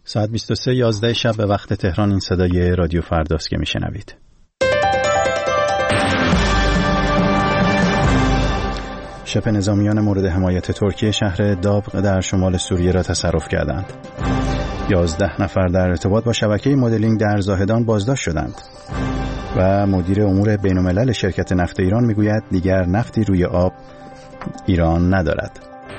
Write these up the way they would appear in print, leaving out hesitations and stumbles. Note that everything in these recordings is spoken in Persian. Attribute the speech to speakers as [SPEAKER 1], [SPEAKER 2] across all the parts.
[SPEAKER 1] ساعت 23:11 شب به وقت تهران. این صدای رادیو فرداست که میشنوید. شبه نظامیان مورد حمایت ترکیه شهر دابق در شمال سوریه را تصرف کردند. 11 نفر در ارتباط با شبکه مدلینگ در زاهدان بازداشت شدند. و مدیر امور بین‌الملل شرکت نفت ایران میگوید دیگر نفتی روی آب ایران ندارد.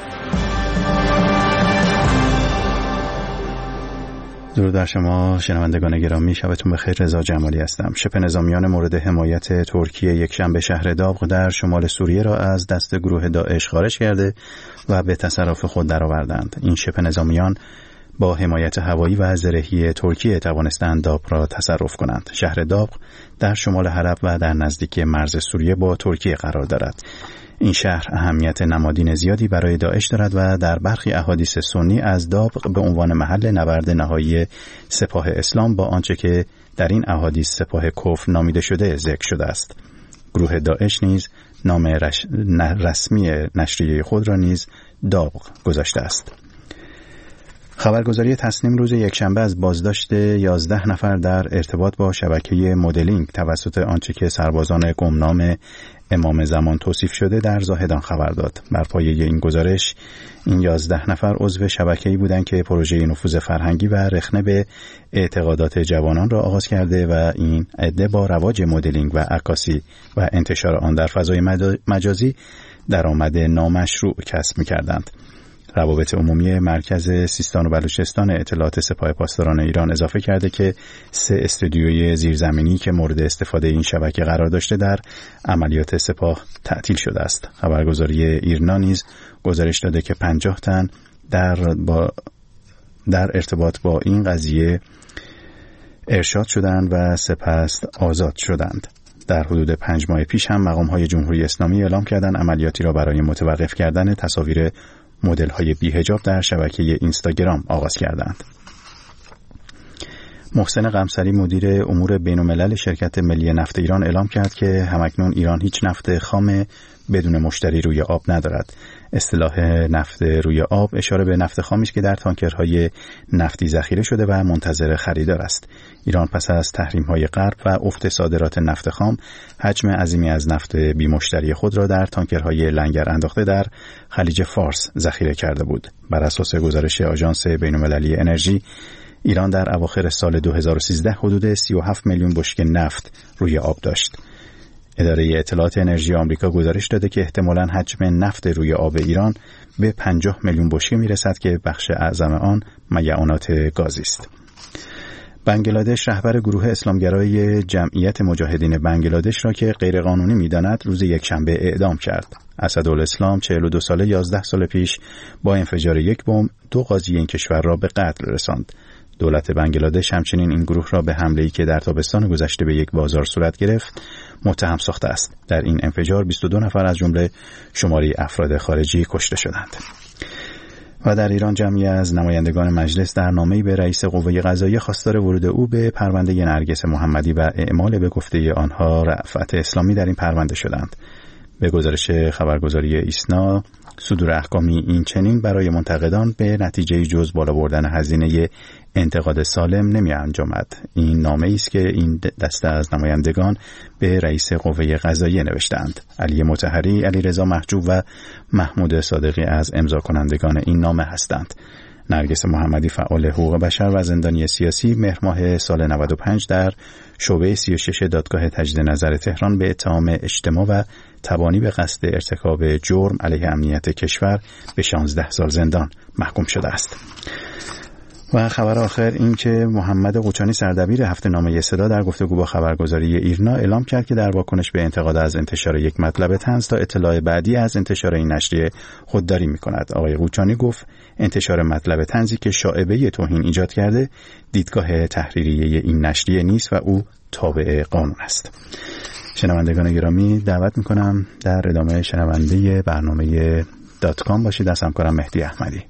[SPEAKER 1] درود بر شما شنوندگان گرامی، شبتون بخیر. رضا جمالی هستم. شبه نظامیان مورد حمایت ترکیه یکشنبه شهر دابق در شمال سوریه را از دست گروه داعش خارج کرده و به تصرف خود درآوردند. این شبه نظامیان با حمایت هوایی و زرهی ترکیه توانستند دابق را تصرف کنند. شهر دابق در شمال حلب و در نزدیکی مرز سوریه با ترکیه قرار دارد. این شهر اهمیت نمادین زیادی برای داعش دارد و در برخی احادیث سنی از دابق به عنوان محل نبرد نهایی سپاه اسلام با آنچه که در این احادیث سپاه کفر نامیده شده ذکر شده است. گروه داعش نیز نام رسمی نشریه خود را نیز دابق گذاشته است. خبرگزاری تسنیم روز یکشنبه از بازداشت 11 نفر در ارتباط با شبکه مدلینگ توسط آنچه که سربازان گمنام امام زمان توصیف شده در زاهدان خبر داد. بر پایه این گزارش این 11 نفر عضو شبکه‌ای بودند که پروژه نفوذ فرهنگی و رخنه به اعتقادات جوانان را آغاز کرده و این عده با رواج مدلینگ و عکاسی و انتشار آن در فضای مجازی درآمد نامشروع کسب می‌کردند. روابط عمومی مرکز سیستان و بلوچستان اطلاعات سپاه پاسداران ایران اضافه کرده که 3 استودیوی زیرزمینی که مورد استفاده این شبکه قرار داشته در عملیات سپاه تعطیل شده است. خبرگزاری ایرنا نیز گزارش داده که 50 تن در ارتباط با این قضیه ارشاد شدند و سپس آزاد شدند. در حدود 5 ماه پیش هم مقام‌های جمهوری اسلامی اعلام کردند عملیاتی را برای متوقف کردن تصاویر مدل‌های بی‌حجاب در شبکه اینستاگرام آغاز کردند. محسن قمصری مدیر امور بین‌الملل شرکت ملی نفت ایران اعلام کرد که همکنون ایران هیچ نفت خام بدون مشتری روی آب ندارد. اصطلاح نفت روی آب اشاره به نفت خامی است که در تانکرهای نفتی ذخیره شده و منتظر خریدار است. ایران پس از تحریم‌های غرب و افت صادرات نفت خام حجم عظیمی از نفت بی مشتری خود را در تانکرهای لنگر انداخته در خلیج فارس ذخیره کرده بود. بر اساس گزارش آژانس بین‌المللی انرژی، ایران در اواخر سال 2013 حدود 37 میلیون بشکه نفت روی آب داشت. اداره اطلاعات انرژی آمریکا گزارش داده که احتمالاً حجم نفت روی آب ایران به 50 میلیون بشکه میرسد که بخش اعظم آن میعانات گازی است. بنگلادش رهبر گروه اسلامگرای جمعیت مجاهدین بنگلادش را که غیرقانونی می‌داند روز یکشنبه اعدام کرد. اسدالاسلام 42 ساله 11 سال پیش با انفجار یک بمب 2 قاضی این کشور را به قتل رساند. دولت بنگلادش همچنین این گروه را به حمله‌ای که در تابستان گذشته به یک بازار صورت گرفت متهم ساخته است. در این انفجار 22 نفر از جمله شماری افراد خارجی کشته شدند. و در ایران جمعی از نمایندگان مجلس در نامه‌ای به رئیس قوه قضاییه خواستار ورود او به پرونده نرگس محمدی و اعمال به گفته آنها رأفت اسلامی در این پرونده شدند. به گزارش خبرگزاری ایسنا، صدور احکامی این چنین برای منتقدان به نتیجه جز بالا بردن هزینه انتقاد سالم نمی انجامد. این نامه‌ای است که این دسته از نمایندگان به رئیس قوه قضاییه نوشتند. علی مطهری، علیرضا محجوب و محمود صادقی از امضا کنندگان این نامه هستند. نرگس محمدی فعال حقوق بشر و زندانی سیاسی مهر ماه سال 95 در شعبه 36 دادگاه تجدید نظر تهران به اتهام اجتماع و تبانی به قصد ارتکاب جرم علیه امنیت کشور به 16 سال زندان محکوم شده است. و خبر آخر این که محمد قوچانی سردبیر هفته‌نامه صدا در گفتگو با خبرگزاری ایرنا اعلام کرد که در واکنش به انتقاد از انتشار یک مطلب طنز تا اطلاع بعدی از انتشار این نشریه خودداری می‌کند. آقای قوچانی گفت انتشار مطلب طنزی که شائبه توهین ایجاد کرده دیدگاه تحریریه این نشریه نیست و او تابع قانون است. شنوندگان گرامی، دعوت می‌کنم در ادامه شنونده برنامه .com باشید. از همکارم مهدی احمدی.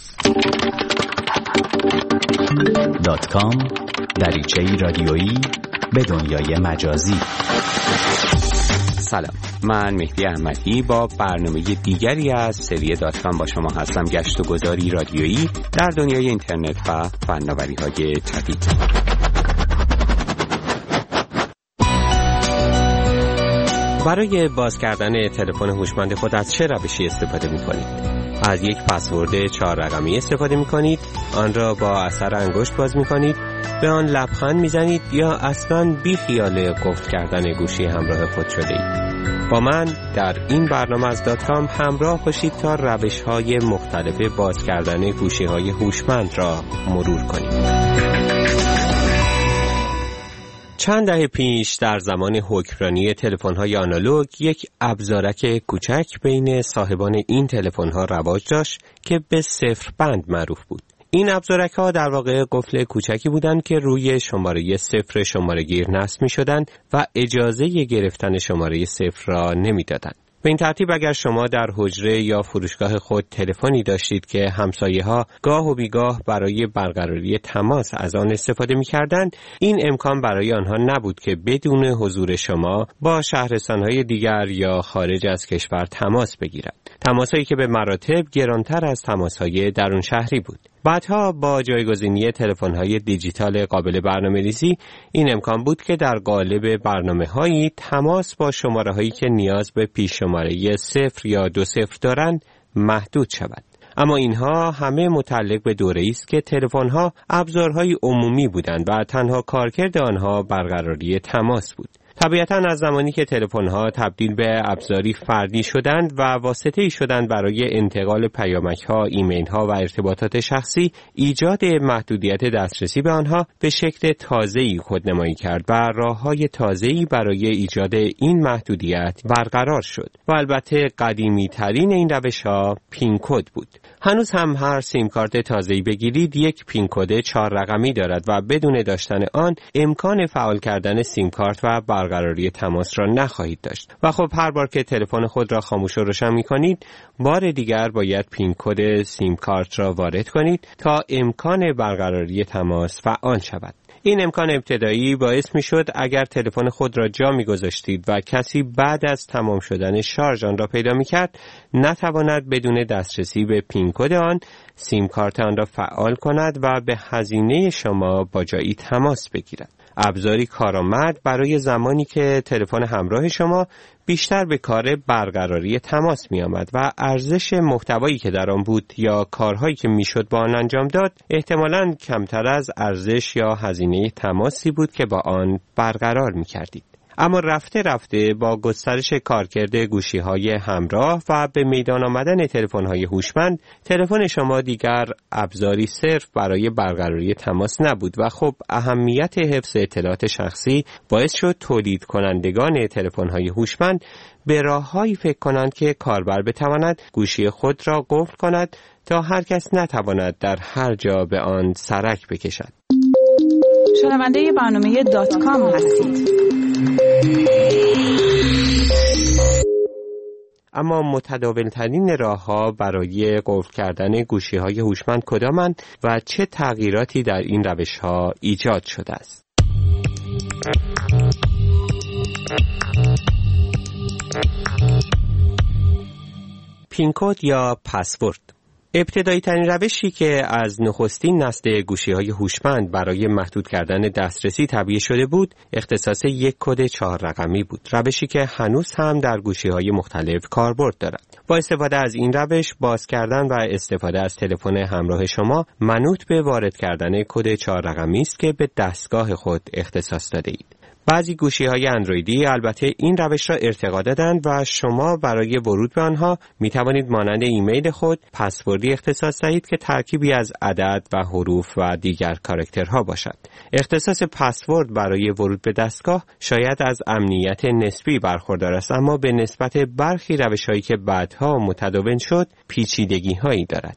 [SPEAKER 2] .com دریچه‌ای رادیویی به دنیای مجازی. سلام، من مهدی احمدی با برنامه دیگری از سری .com با شما هستم. گشت و گذاری رادیویی در دنیای اینترنت و فناوری‌های جدید. برای باز کردن تلفن هوشمند خود از چه روشی استفاده می‌کنید؟ از یک پسورد 4 رقمی استفاده می‌کنید، آن را با اثر انگشت باز می‌کنید، به آن لبخند می‌زنید یا اصلاً بی خیال قفل کردن گوشی همراه خود شده اید؟ با من در این برنامه از .com همراه باشید تا روش‌های مختلف باز کردن گوشی‌های هوشمند را مرور کنیم. چند دهه پیش در زمان حکمرانی تلفن‌های آنالوگ یک ابزارک کوچک بین صاحبان این تلفن‌ها رواج داشت که به صفر بند معروف بود. این ابزارک‌ها در واقع قفل کوچکی بودند که روی شماره صفر شماره‌گیر نصب می‌شدند و اجازه گرفتن شماره صفر را نمی‌دادند. به این ترتیب اگر شما در حجره یا فروشگاه خود تلفنی داشتید که همسایه‌ها گاه و بیگاه برای برقراری تماس از آن استفاده می‌کردند، این امکان برای آنها نبود که بدون حضور شما با شهرستان‌های دیگر یا خارج از کشور تماس بگیرند. تماسایی که به مراتب گرانتر از تماس‌های درون شهری بود. بعدها با جایگزینی تلفن‌های دیجیتال قابل برنامه‌ریزی این امکان بود که در قالب برنامه‌هایی تماس با شماره‌هایی که نیاز به پیش شماره 0 یا 20 دارند محدود شود. اما اینها همه متعلق به دوره‌ای است که تلفن‌ها ابزارهای عمومی بودند و تنها کارکرد آنها برقراری تماس بود. طبیعتاً از زمانی که تلفن‌ها تبدیل به ابزاری فردی شدند و واسطه‌ای شدند برای انتقال پیامک‌ها، ایمیل‌ها و ارتباطات شخصی، ایجاد محدودیت دسترسی به آنها به شکل تازه‌ای خودنمایی کرد و راه‌های تازه‌ای برای ایجاد این محدودیت برقرار شد. و البته قدیمی‌ترین این روش‌ها پین کد بود. هنوز هم هر سیم کارت تازه‌ای بگیرید یک پین کد 4 رقمی دارد و بدون داشتن آن امکان فعال کردن سیم کارت و برقراری تماس را نخواهید داشت. و خب هر بار که تلفن خود را خاموش و روشن می‌کنید، بار دیگر باید پین کد سیم کارت را وارد کنید تا امکان برقراری تماس فعال شود. این امکان ابتدایی باعث می‌شد اگر تلفن خود را جا می‌گذاشتید و کسی بعد از تمام شدن شارژ آن را پیدا می‌کرد، نتواند بدون دسترسی به پین کد آن سیم کارت آن را فعال کند و به هزینه شما با جایی تماس بگیرد. ابزاری کارآمد برای زمانی که تلفن همراه شما بیشتر به کار برقراری تماس می آمد و ارزش محتوایی که در آن بود یا کارهایی که میشد با آن انجام داد احتمالاً کمتر از ارزش یا هزینه تماسی بود که با آن برقرار می کردید. اما رفته رفته با گسترش کارکرد گوشی‌های همراه و به میدان آمدن تلفن‌های هوشمند، تلفن شما دیگر ابزاری صرف برای برقراری تماس نبود و خب اهمیت حفظ اطلاعات شخصی باعث شد تولید کنندگان تلفن‌های هوشمند به راه‌هایی فکر کنند که کاربر بتواند گوشی خود را قفل کند تا هر کس نتواند در هر جا به آن سرک بکشد.
[SPEAKER 3] شنونده برنامه .com هستید.
[SPEAKER 2] اما متداول‌ترین راه‌ها برای قفل کردن گوشی‌های هوشمند کدامند و چه تغییراتی در این روش‌ها ایجاد شده است؟ پین کد یا پسورد. ابتدایی ترین روشی که از نخستین نسل گوشی‌های هوشمند برای محدود کردن دسترسی طبیعی شده بود، اختصاص یک کد 4 رقمی بود. روشی که هنوز هم در گوشی‌های مختلف کاربرد دارد. با استفاده از این روش، باز کردن و استفاده از تلفن همراه شما منوط به وارد کردن کد 4 رقمی است که به دستگاه خود اختصاص داده اید. بعضی گوشی‌های اندرویدی البته این روش را ارتقا دادند و شما برای ورود به آنها می توانید مانند ایمیل خود پسوردی اختصاص دهید که ترکیبی از عدد و حروف و دیگر کاراکترها باشد. اختصاص پسورد برای ورود به دستگاه شاید از امنیت نسبی برخوردار است، اما به نسبت برخی روش‌هایی که بعدها متداول شد پیچیدگی‌هایی دارد.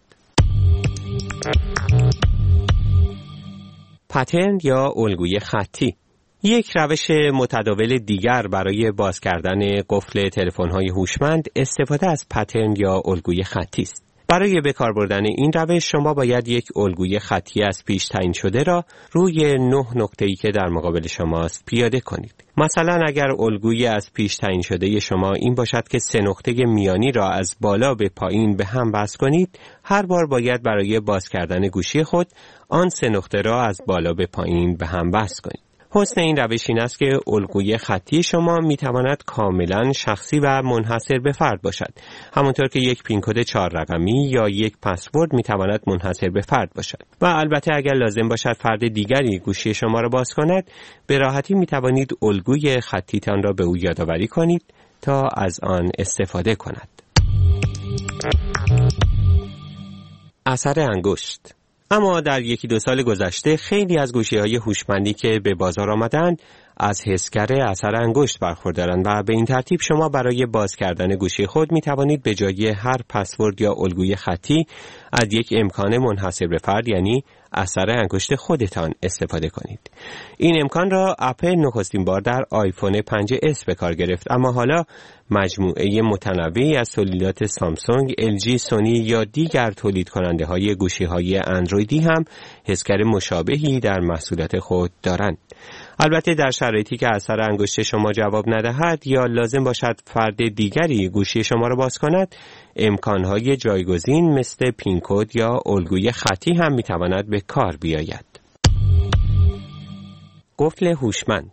[SPEAKER 2] پترن یا الگوی خطی. یک روش متداول دیگر برای باز کردن قفل تلفن‌های هوشمند استفاده از پترن یا الگوی خطی است. برای به کار بردن این روش شما باید یک الگوی خطی از پیش تعیین شده را روی 9 نقطه‌ای که در مقابل شماست پیاده کنید. مثلا اگر الگوی از پیش تعیین شده شما این باشد که 3 نقطه میانی را از بالا به پایین به هم وصل کنید، هر بار باید برای باز کردن گوشی خود آن 3 نقطه را از بالا به پایین به هم وصل کنید. حسن این روش این است که الگوی خطی شما میتواند کاملا شخصی و منحصر به فرد باشد، همونطور که یک پین کد 4 رقمی یا یک پسورد میتواند منحصر به فرد باشد. و البته اگر لازم باشد فرد دیگری گوشی شما را باز کند، به راحتی میتوانید الگوی خطیتان را به او یادآوری کنید تا از آن استفاده کند. اثر انگشت. اما در 1-2 سال گذشته خیلی از گوشی‌های هوشمندی که به بازار آمدند از حسگر اثر انگشت برخوردارند و به این ترتیب شما برای باز کردن گوشی خود می توانید به جای هر پسورد یا الگوی خطی از یک امکان منحصر به فرد یعنی اثر انگشت خودتان استفاده کنید. این امکان را اپل نخستین بار در آیفون 5S به کار گرفت، اما حالا مجموعه متنوعی از تولیدات سامسونگ، LG، سونی یا دیگر تولید کننده های گوشی های اندرویدی هم حسگر مشابهی در محصولات خود دارند. البته در شرایطی که اثر انگشت شما جواب ندهد یا لازم باشد فرد دیگری گوشی شما را باز کند، امکانهای جایگزین مثل پین کد یا الگوی خطی هم میتواند به کار بیاید. قفل هوشمند.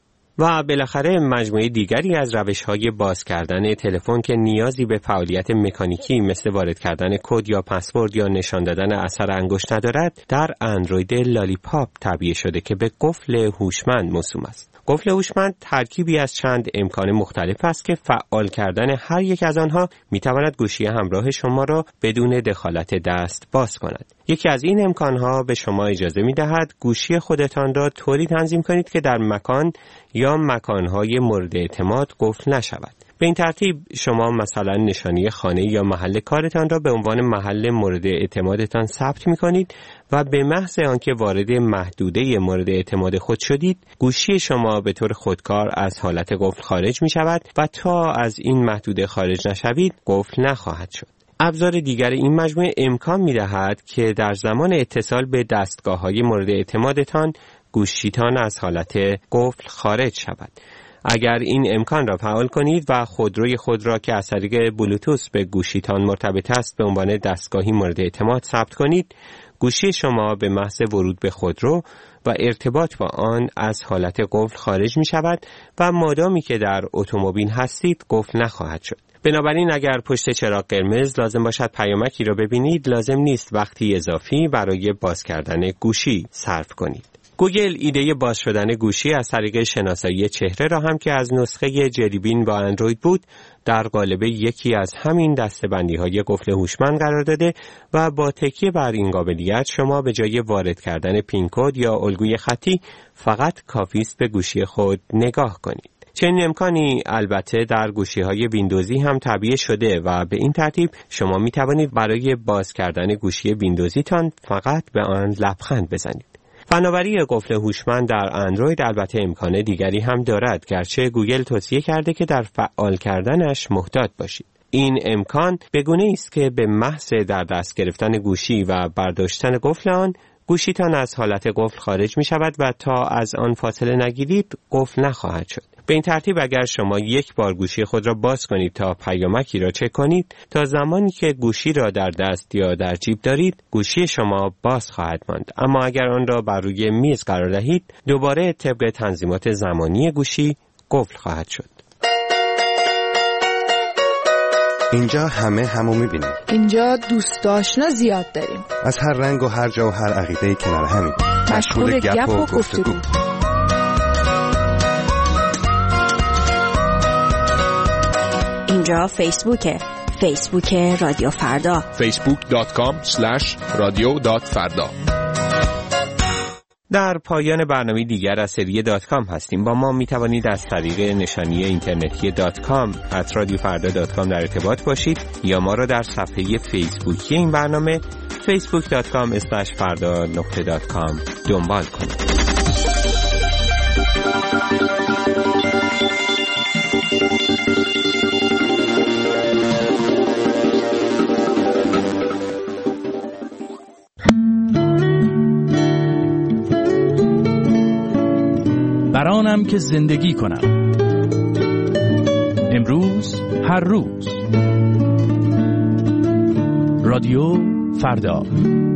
[SPEAKER 2] و بالاخره مجموعه دیگری از روش‌های باز کردن تلفن که نیازی به فعالیت مکانیکی مثل وارد کردن کد یا پسورد یا نشان دادن اثر انگشت ندارد، در اندروید لالیپاپ تعبیه شده که به قفل هوشمند موسوم است. قفل هوشمند ترکیبی از چند امکان مختلف است که فعال کردن هر یک از آنها میتواند گوشی همراه شما را بدون دخالت دست باز کند. یکی از این امکانها به شما اجازه میدهد گوشی خودتان را طوری تنظیم کنید که در مکان یا مکانهای مورد اعتماد قفل نشود. به این ترتیب شما مثلا نشانی خانه یا محل کارتان را به عنوان محل مورد اعتمادتان ثبت می‌کنید و به محض آنکه وارد محدوده مورد اعتماد خود شدید، گوشی شما به طور خودکار از حالت قفل خارج می‌شود و تا از این محدوده خارج نشوید، قفل نخواهد شد. ابزار دیگر این مجموعه امکان می‌دهد که در زمان اتصال به دستگاه‌های مورد اعتمادتان، گوشیتان از حالت قفل خارج شود. اگر این امکان را فعال کنید و خودروی خود را که از طریق بلوتوث به گوشیتان مرتبط است به عنوان دستگاهی مورد اعتماد ثبت کنید، گوشی شما به محض ورود به خودرو و ارتباط با آن از حالت قفل خارج می شود و مادامی که در اتومبیل هستید قفل نخواهد شد. بنابراین اگر پشت چراغ قرمز لازم باشد پیامکی را ببینید، لازم نیست وقتی اضافی برای باز کردن گوشی صرف کنید. گوگل ایده باز شدن گوشی از طریق شناسایی چهره را هم که از نسخه جلی بین با اندروید بود در قالب یکی از همین دسته‌بندی‌های قفل هوشمند قرار داده و با تکیه بر این قابلیت شما به جای وارد کردن پین کد یا الگوی خطی فقط کافی است به گوشی خود نگاه کنید. چنین امکانی البته در گوشی‌های ویندوزی هم تعبیه شده و به این ترتیب شما می توانید برای باز کردن گوشی ویندوزیتان فقط به آن لبخند بزنید. فناوری قفل هوشمند در اندروید البته امکان دیگری هم دارد، گرچه گوگل توصیه کرده که در فعال کردنش محتاط باشید. این امکان به گونه‌ای است که به محض در دست گرفتن گوشی و برداشتن قفل آن، گوشیتان از حالت قفل خارج می شود و تا از آن فاصله نگیرید قفل نخواهد شد. به این ترتیب اگر شما یک بار گوشی خود را باز کنید تا پیامکی را چک کنید، تا زمانی که گوشی را در دست یا در جیب دارید، گوشی شما باز خواهد ماند. اما اگر آن را بر روی میز قرار دهید، دوباره طبق تنظیمات زمانی گوشی قفل خواهد شد.
[SPEAKER 4] اینجا همو می‌بینیم.
[SPEAKER 5] اینجا دوست آشنا زیاد داریم.
[SPEAKER 4] از هر رنگ و هر جا و هر عقیده‌ای کنار همیم.
[SPEAKER 5] مشغول گپ و گفتگو.
[SPEAKER 6] اینجا فیسبوک رادیو فردا.
[SPEAKER 7] facebook.com/radio.farda.
[SPEAKER 2] در پایان برنامه دیگر از سری .com هستیم. با ما می توانید از طریق نشانی اینترنتی .com @radiofarda.com در ارتباط باشید یا ما را در صفحه فیسبوکی این برنامه facebook.com/farda.com دنبال کنید.
[SPEAKER 7] برانم که زندگی کنم. امروز هر روز. رادیو فردا.